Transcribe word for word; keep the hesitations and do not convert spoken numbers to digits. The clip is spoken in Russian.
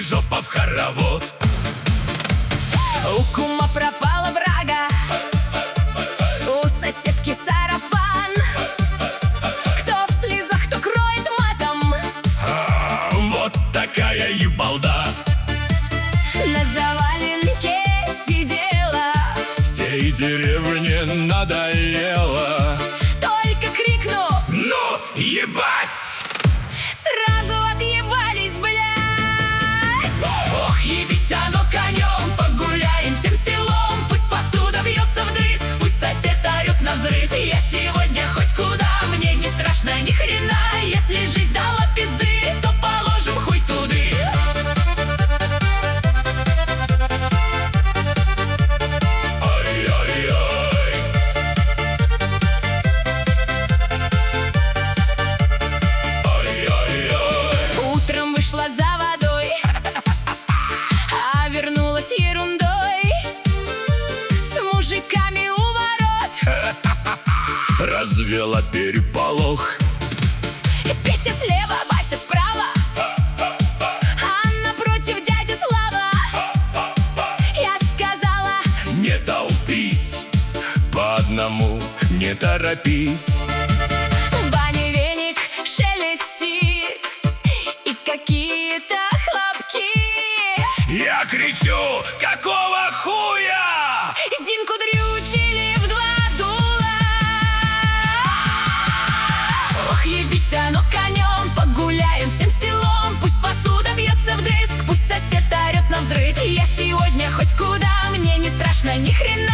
жопа в хоровод. У кума пропала брага, у соседки сарафан. Кто в слезах, кто кроет матом. А, вот такая ебалда. На заваленке сидела, Всей деревне надоело. только крикну: Ну, ебать! сразу отъебались, блядь. Ох, ебись, оно конем, погуляем всем селом. Пусть посуда бьется вдрызг, пусть сосед орет на взрыв. Я сегодня хоть куда, мне не страшно ни хрена. Если жизнь дала пизды, то положим хуй туды. Ай-яй-яй. Ай-яй-яй. Утром вышла за водой, а вернулась ерундой. С мужиками у ворот Развела переполох. Петя слева, Вася справа, а напротив дядя Слава. Я сказала: Не толпись, по одному не торопись. в бане веник шелестит и какие-то хлопки. Я кричу: какого хуя? Зинку дрючили в два дула. Ох, ебись, оно конем, погуляем всем селом. Пусть посуда бьется вдрызг, пусть сосед орет на взрыв. Я сегодня хоть куда, мне не страшно ни хрена.